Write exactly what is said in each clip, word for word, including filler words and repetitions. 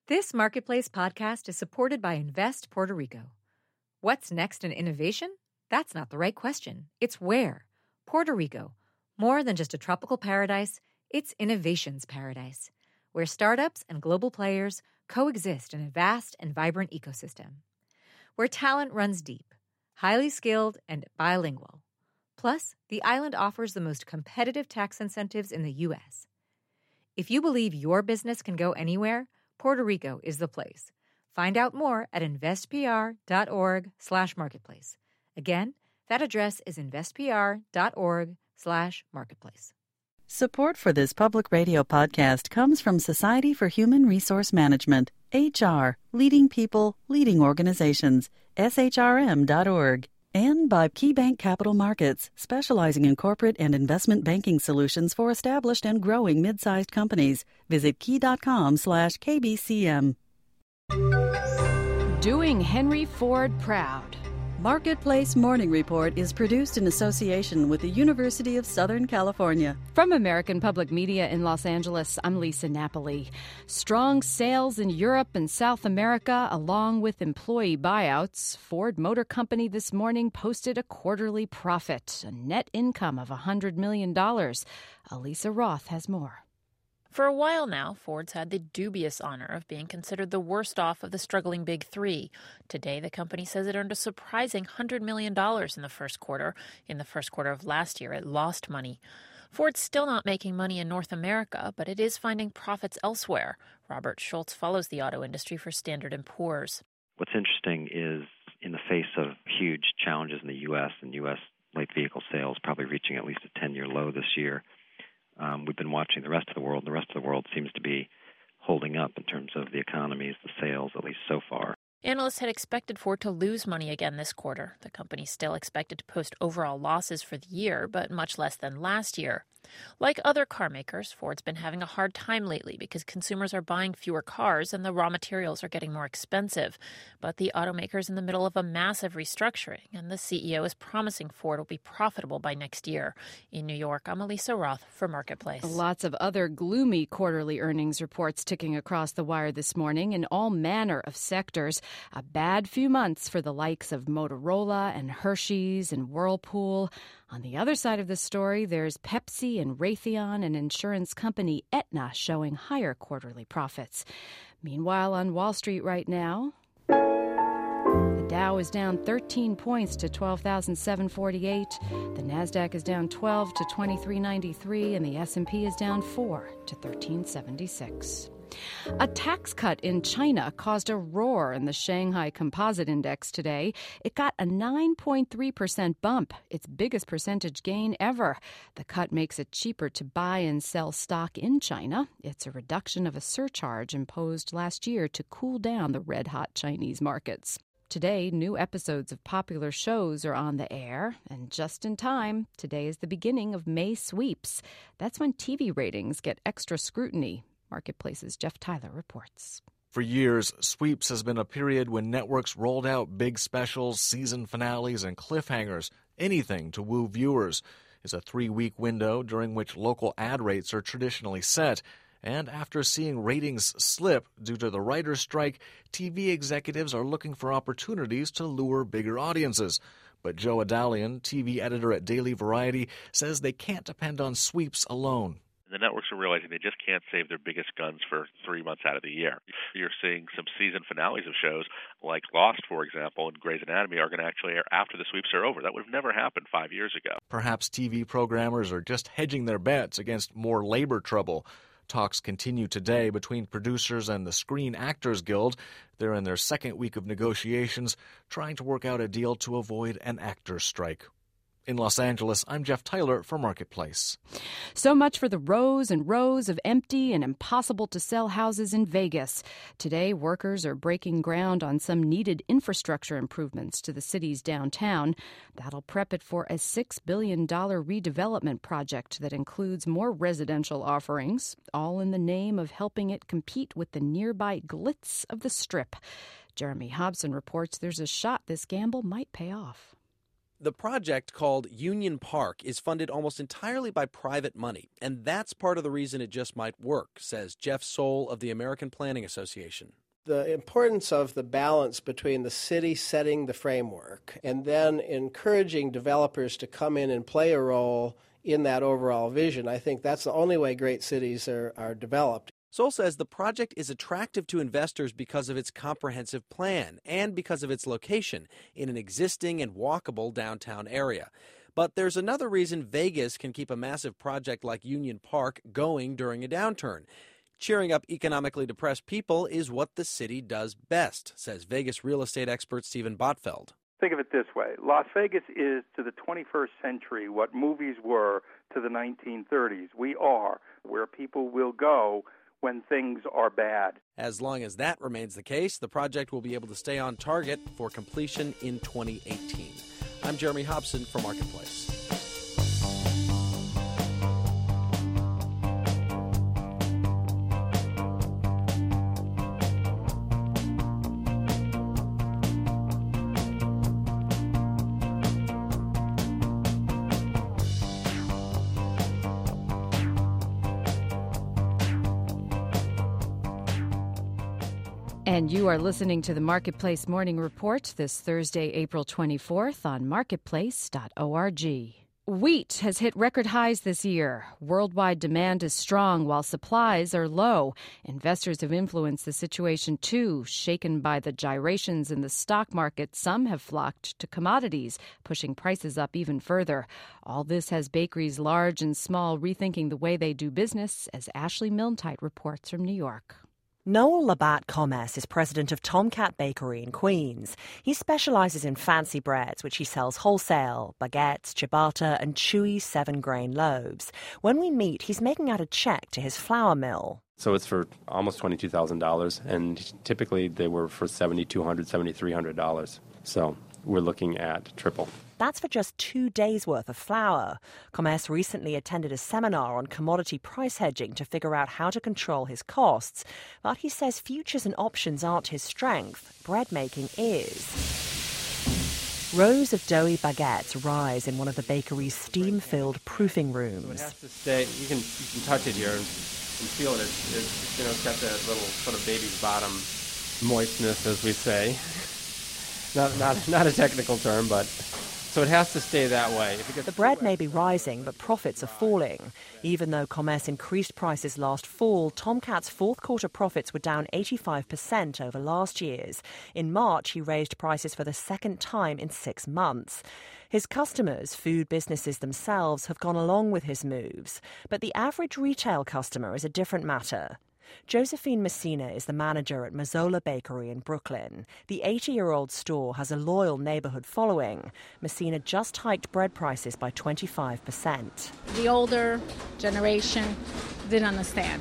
This Marketplace podcast is supported by Invest Puerto Rico. What's next in innovation? That's not the right question. It's where. Puerto Rico. More than just a tropical paradise, it's innovation's paradise, where startups and global players coexist in a vast and vibrant ecosystem. Where talent runs deep, highly skilled, and bilingual. Plus, the island offers the most competitive tax incentives in the U S. If you believe your business can go anywhere, Puerto Rico is the place. Find out more at investpr.org slash marketplace. Again, that address is investpr.org slash marketplace. Support for this public radio podcast comes from Society for Human Resource Management, H R, leading people, leading organizations, S H R M dot org. And by KeyBank Capital Markets, specializing in corporate and investment banking solutions for established and growing mid-sized companies. Visit key.com slash KBCM. Doing Henry Ford proud. Marketplace Morning Report is produced in association with the University of Southern California. From American Public Media in Los Angeles, I'm Lisa Napoli. Strong sales in Europe and South America, along with employee buyouts. Ford Motor Company this morning posted a quarterly profit, a net income of one hundred million dollars. Elisa Roth has more. For a while now, Ford's had the dubious honor of being considered the worst off of the struggling Big Three. Today, the company says it earned a surprising one hundred million dollars in the first quarter. In the first quarter of last year, it lost money. Ford's still not making money in North America, but it is finding profits elsewhere. Robert Schultz follows the auto industry for Standard and Poor's. What's interesting is in the face of huge challenges in the U S and U S light vehicle sales probably reaching at least a ten-year low this year, Um, we've been watching the rest of the world. The rest of the world seems to be holding up in terms of the economies, the sales, at least so far. Analysts had expected Ford to lose money again this quarter. The company still expected to post overall losses for the year, but much less than last year. Like other car makers, Ford's been having a hard time lately because consumers are buying fewer cars and the raw materials are getting more expensive. But the automaker's in the middle of a massive restructuring, and the C E O is promising Ford will be profitable by next year. In New York, I'm Elisa Roth for Marketplace. Lots of other gloomy quarterly earnings reports ticking across the wire this morning in all manner of sectors. A bad few months for the likes of Motorola and Hershey's and Whirlpool. On the other side of the story, there's Pepsi and Raytheon and insurance company Aetna showing higher quarterly profits. Meanwhile, on Wall Street right now, the Dow is down thirteen points to twelve thousand seven hundred forty-eight. The Nasdaq is down twelve to twenty-three ninety-three, and the S and P is down four to thirteen seventy-six. A tax cut in China caused a roar in the Shanghai Composite Index today. It got a nine point three percent bump, its biggest percentage gain ever. The cut makes it cheaper to buy and sell stock in China. It's a reduction of a surcharge imposed last year to cool down the red-hot Chinese markets. Today, new episodes of popular shows are on the air, and just in time, today is the beginning of May sweeps. That's when T V ratings get extra scrutiny. Marketplace's Jeff Tyler reports. For years, Sweeps has been a period when networks rolled out big specials, season finales, and cliffhangers, anything to woo viewers. It's a three-week window during which local ad rates are traditionally set. And after seeing ratings slip due to the writer's strike, T V executives are looking for opportunities to lure bigger audiences. But Joe Adalian, T V editor at Daily Variety, says they can't depend on Sweeps alone. The networks are realizing they just can't save their biggest guns for three months out of the year. You're seeing some season finales of shows like Lost, for example, and Grey's Anatomy are going to actually air after the sweeps are over. That would have never happened five years ago. Perhaps T V programmers are just hedging their bets against more labor trouble. Talks continue today between producers and the Screen Actors Guild. They're in their second week of negotiations, trying to work out a deal to avoid an actors' strike. In Los Angeles, I'm Jeff Tyler for Marketplace. So much for the rows and rows of empty and impossible-to-sell houses in Vegas. Today, workers are breaking ground on some needed infrastructure improvements to the city's downtown. That'll prep it for a six billion dollars redevelopment project that includes more residential offerings, all in the name of helping it compete with the nearby glitz of the Strip. Jeremy Hobson reports there's a shot this gamble might pay off. The project, called Union Park, is funded almost entirely by private money, and that's part of the reason it just might work, says Jeff Sohl of the American Planning Association. The importance of the balance between the city setting the framework and then encouraging developers to come in and play a role in that overall vision, I think that's the only way great cities are, are developed. Sohl says the project is attractive to investors because of its comprehensive plan and because of its location in an existing and walkable downtown area. But there's another reason Vegas can keep a massive project like Union Park going during a downturn. Cheering up economically depressed people is what the city does best, says Vegas real estate expert Stephen Botfeld. Think of it this way. Las Vegas is to the twenty-first century what movies were to the nineteen thirties. We are where people will go when things are bad. As long as that remains the case, the project will be able to stay on target for completion in twenty eighteen. I'm Jeremy Hobson for Marketplace. And you are listening to the Marketplace Morning Report this Thursday, April twenty-fourth on marketplace dot org. Wheat has hit record highs this year. Worldwide demand is strong while supplies are low. Investors have influenced the situation too. Shaken by the gyrations in the stock market, some have flocked to commodities, pushing prices up even further. All this has bakeries large and small rethinking the way they do business, as Ashley Milne-Tite reports from New York. Noel Labatt-Comes is president of Tomcat Bakery in Queens. He specializes in fancy breads, which he sells wholesale, baguettes, ciabatta and chewy seven-grain loaves. When we meet, he's making out a check to his flour mill. So it's for almost twenty-two thousand dollars, and typically they were for seven thousand two hundred dollars, seven thousand three hundred dollars. So we're looking at triple. That's for just two days' worth of flour. Comes recently attended a seminar on commodity price hedging to figure out how to control his costs. But he says futures and options aren't his strength. Bread making is. Rows of doughy baguettes rise in one of the bakery's steam-filled proofing rooms. So it has to stay. You can you can touch it here and, and feel it. It's, it's, you know, it's got that little sort of baby's bottom moistness, as we say. Not not not a technical term, but. So it has to stay that way. The bread may be rising, but profits are falling. Even though Comes increased prices last fall, Tomcat's fourth quarter profits were down eighty-five percent over last year's. In March, he raised prices for the second time in six months. His customers, food businesses themselves, have gone along with his moves. But the average retail customer is a different matter. Josephine Messina is the manager at Mazzola Bakery in Brooklyn. The eighty-year-old store has a loyal neighborhood following. Messina just hiked bread prices by twenty-five percent. The older generation didn't understand.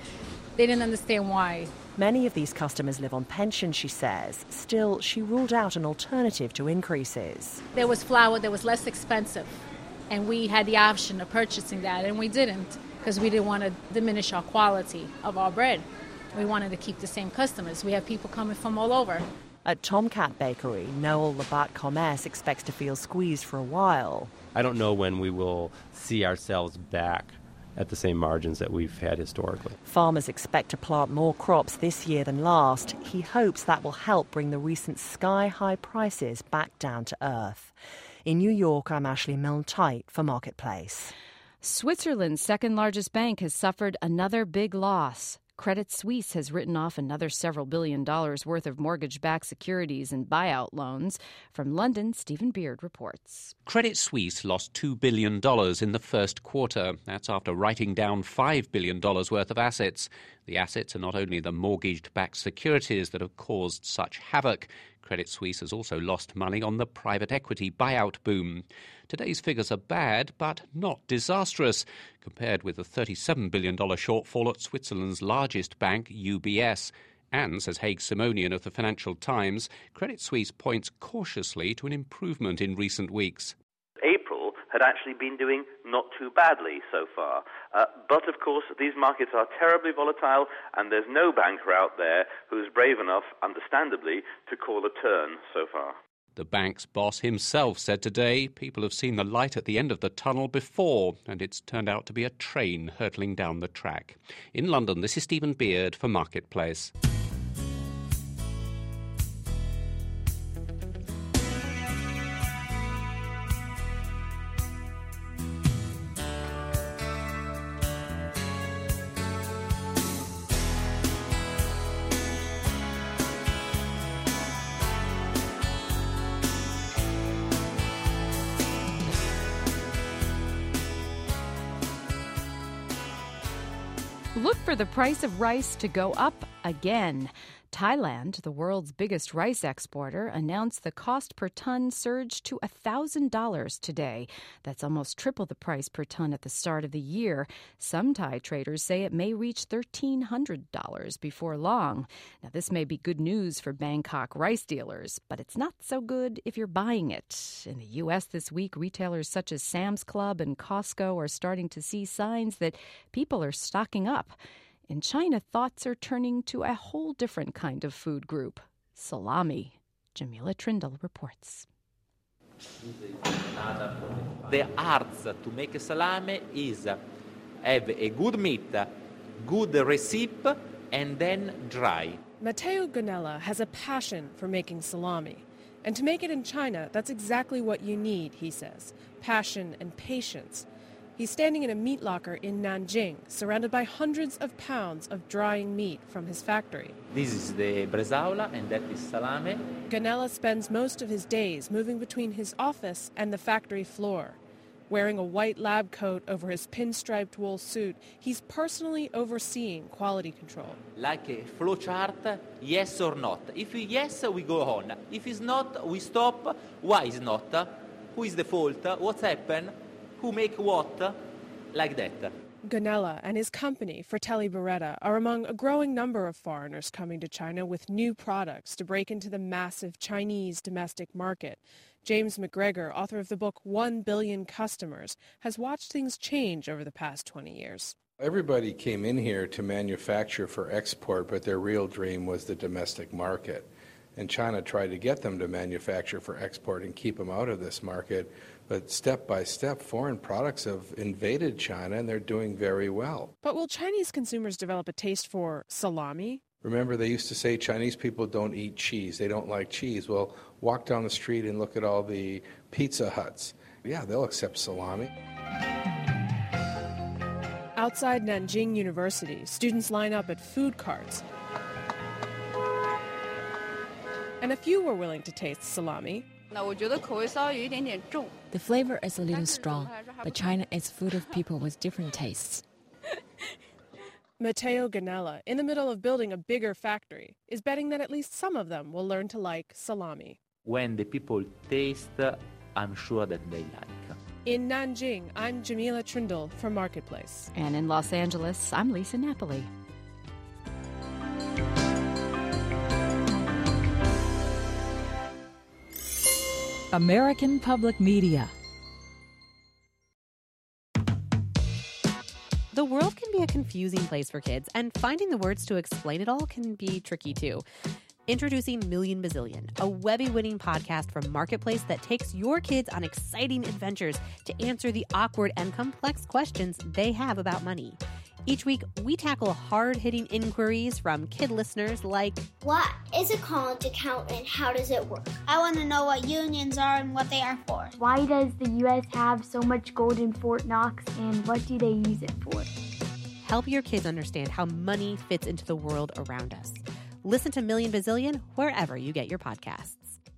They didn't understand why. Many of these customers live on pension, she says. Still, she ruled out an alternative to increases. There was flour that was less expensive, and we had the option of purchasing that, and we didn't. Because we didn't want to diminish our quality of our bread. We wanted to keep the same customers. We have people coming from all over. At Tomcat Bakery, Noel Labatt-Comes expects to feel squeezed for a while. I don't know when we will see ourselves back at the same margins that we've had historically. Farmers expect to plant more crops this year than last. He hopes that will help bring the recent sky-high prices back down to earth. In New York, I'm Ashley Milne-Tite for Marketplace. Switzerland's second-largest bank has suffered another big loss. Credit Suisse has written off another several billion dollars worth of mortgage-backed securities and buyout loans. From London, Stephen Beard reports. Credit Suisse lost two billion dollars in the first quarter. That's after writing down five billion dollars worth of assets. The assets are not only the mortgage-backed securities that have caused such havoc. Credit Suisse has also lost money on the private equity buyout boom. Today's figures are bad, but not disastrous, compared with the thirty-seven billion dollars shortfall at Switzerland's largest bank, U B S. And, says Haig Simonian of the Financial Times, Credit Suisse points cautiously to an improvement in recent weeks. April had actually been doing not too badly so far. Uh, but, of course, these markets are terribly volatile, and there's no banker out there who's brave enough, understandably, to call a turn so far. The bank's boss himself said today people have seen the light at the end of the tunnel before, and it's turned out to be a train hurtling down the track. In London, this is Stephen Beard for Marketplace. Look for the price of rice to go up again. Thailand, the world's biggest rice exporter, announced the cost per ton surged to one thousand dollars today. That's almost triple the price per ton at the start of the year. Some Thai traders say it may reach one thousand three hundred dollars before long. Now, this may be good news for Bangkok rice dealers, but it's not so good if you're buying it. In the U S this week, retailers such as Sam's Club and Costco are starting to see signs that people are stocking up. In China, thoughts are turning to a whole different kind of food group, salami. Jamila Trindle reports. The art to make a salami is have a good meat, good recipe, and then dry. Matteo Gonella has a passion for making salami. And to make it in China, that's exactly what you need, he says, passion and patience. He's standing in a meat locker in Nanjing, surrounded by hundreds of pounds of drying meat from his factory. This is the bresaola, and that is salami. Gonella spends most of his days moving between his office and the factory floor. Wearing a white lab coat over his pinstriped wool suit, he's personally overseeing quality control. Like a flow chart, yes or not. If yes, we go on. If it's not, we stop. Why is not? Who is the fault? What's happened? Who make what? Like that. Gonella and his company, Fratelli Beretta, are among a growing number of foreigners coming to China with new products to break into the massive Chinese domestic market. James McGregor, author of the book One Billion Customers, has watched things change over the past twenty years. Everybody came in here to manufacture for export, but their real dream was the domestic market. And China tried to get them to manufacture for export and keep them out of this market. But step by step, foreign products have invaded China, and they're doing very well. But will Chinese consumers develop a taste for salami? Remember, they used to say Chinese people don't eat cheese. They don't like cheese. Well, walk down the street and look at all the Pizza Huts. Yeah, they'll accept salami. Outside Nanjing University, students line up at food carts. And a few were willing to taste salami. The flavor is a little strong, but China is full of people with different tastes. Matteo Gonella, in the middle of building a bigger factory, is betting that at least some of them will learn to like salami. When the people taste, I'm sure that they like. In Nanjing, I'm Jamila Trindle for Marketplace. And in Los Angeles, I'm Lisa Napoli. American Public Media. The world can be a confusing place for kids, and finding the words to explain it all can be tricky too. Introducing Million Bazillion, a Webby-winning podcast from Marketplace that takes your kids on exciting adventures to answer the awkward and complex questions they have about money. Each week, we tackle hard-hitting inquiries from kid listeners like, what is a college account and how does it work? I want to know what unions are and what they are for. Why does the U S have so much gold in Fort Knox and what do they use it for? Help your kids understand how money fits into the world around us. Listen to Million Bazillion wherever you get your podcasts.